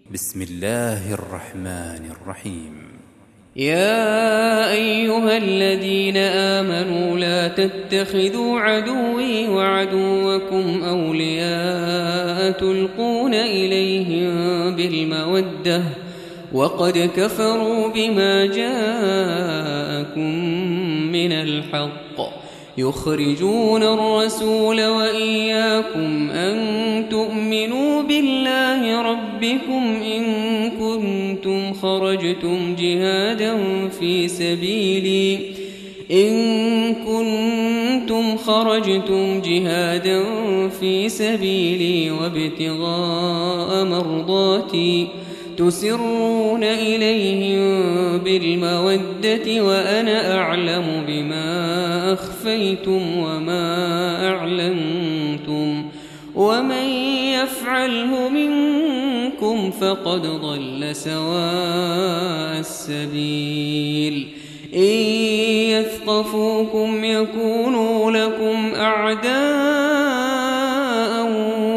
بسم الله الرحمن الرحيم. يا أيها الذين آمنوا لا تتخذوا عدوي وعدوكم أولياء تلقون إليهم بالمودة وقد كفروا بما جاءكم من الحق يخرجون الرسول وإياكم أن تؤمنوا بالله ربكم إن كنتم خرجتم جهادا في سبيلي وابتغاء مرضاتي تسرون إليهم بالمودة وأنا أعلم بما أخفيتم وما أعلنتم ومن يفعله منكم فقد ضل سواء السبيل. إن يثقفوكم يكونوا لكم أعداء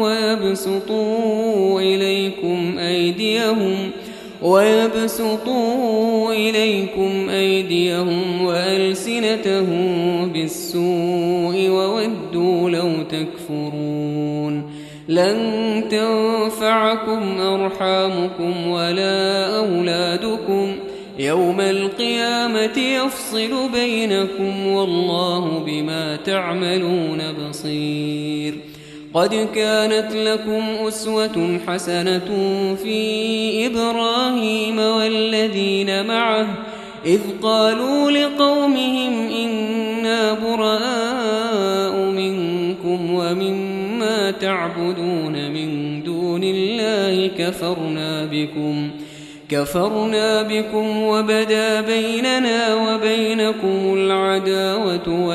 ويبسطوا إليكم أيديهم وألسنتهم بالسوء وودوا لو تكفرون. لن تنفعكم أرحامكم ولا أولادكم يوم القيامة يفصل بينكم والله بما تعملون بصير. قد كانت لكم أسوة حسنة في إبراهيم والذين معه إذ قالوا لقومهم إنا براء منكم ومما تعبدون من دون الله كفرنا بكم وبدا بيننا وبينكم العداوة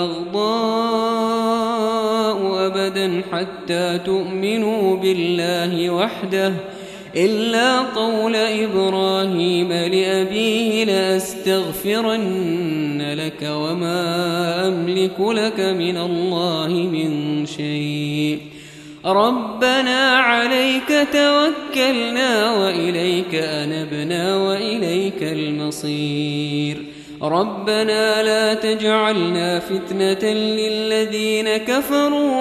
والبغضاء أبدا حتى تؤمنوا بالله وحده إلا قول إبراهيم لأبيه لأستغفرن لك وما أملك لك من الله من شيء ربنا عليك توكلنا وإليك أنبنا وإليك المصير. ربنا لا تجعلنا فتنة للذين كفروا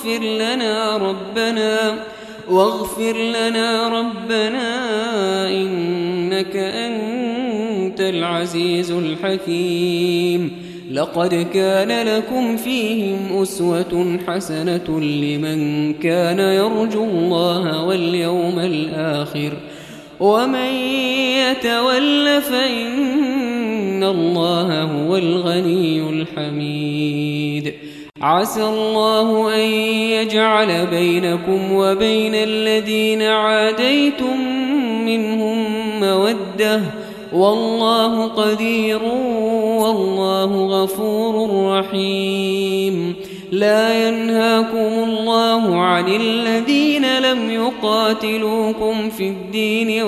واغفر لنا ربنا إنك أنت العزيز الحكيم. لقد كان لكم فيهم أسوة حسنة لمن كان يرجو الله واليوم الآخر ومن يتول فإن الله هو الغني الحميد. عسى الله أن يجعل بينكم وبين الذين عاديتم منهم مودة والله قدير والله غفور رحيم. لا ينهاكم الله عن الذين لم يقاتلوكم في الدين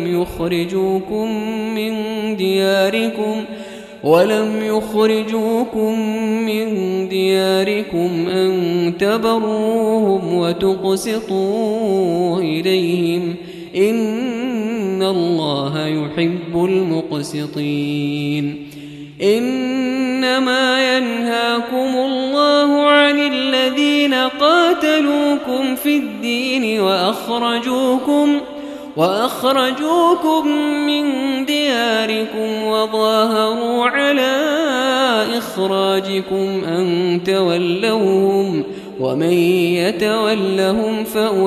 ولم يخرجوكم من دياركم أن تبروهم وتقسطوا إليهم إن الله يحب المقسطين. إنما ينهاكم الله عن الذين قاتلوكم في الدين وأخرجوكم من دياركم وظاهروا على إخراجكم أن تولوهم ومن يتولهم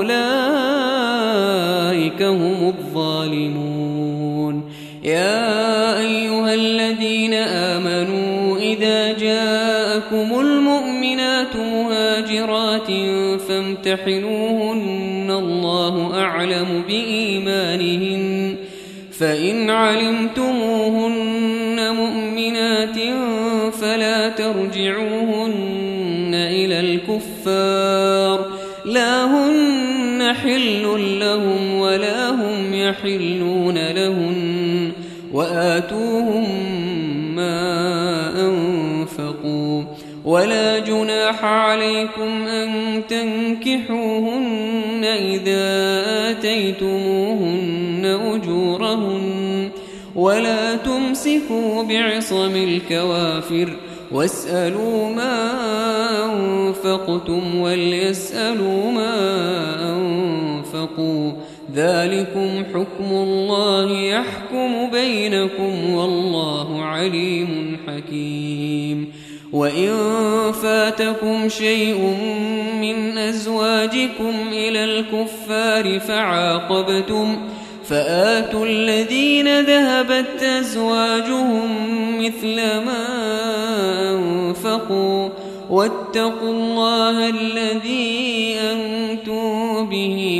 فأولئك هم الظالمون. يا أيها الذين آمنوا إذا جاءكم المؤمنات مهاجرات فامتحنوهن الله أعلم بإيمانهن فإن علمتموهن مؤمنات فلا ترجعوهن إلى الكفار لا هن حل لهم ولا هم يحلون لهن وآتوهم ما أنفقوا ولا جناح عليكم أن تنكحوهن إذا آتيتموهن أجورهن ولا تمسكوا بعصم الكوافر واسألوا ما أنفقتم وليسألوا ما أنفقوا ذلكم حكم الله يحكم بينكم والله عليم حكيم وإن فاتكم شيء من أزواجكم إلى الكفار فعاقبتم فآتوا الذين ذهبت أزواجهم مثل ما أنفقوا واتقوا الله الذي أنتم به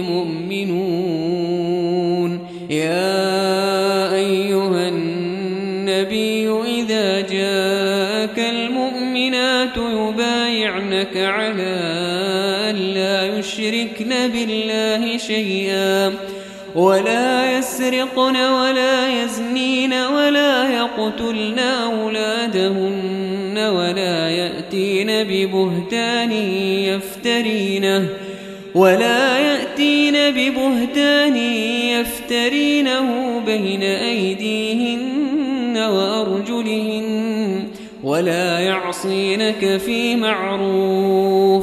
مؤمنون يا أيها النبي إذا جاءك المؤمنات يبايعنك على أن لا يشركن بالله شيئا ولا يسرقن ولا يزنين ولا يقتلن أولادهن ولا يأتين ببهتان يفترينه بين أيديهن وأرجلهن ولا يعصينك في معروف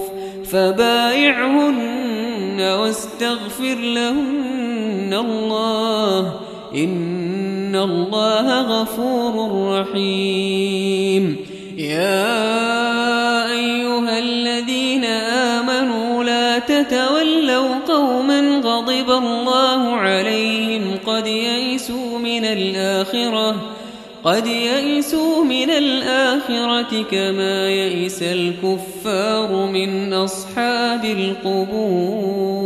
فبايعهن واستغفر لهن الله إن الله غفور رحيم يا أيها الذين آمنوا لا تتولوا قوما غضب الله عليهم قد يئسوا من الآخرة كما يئس الكفار من أصحاب القبور.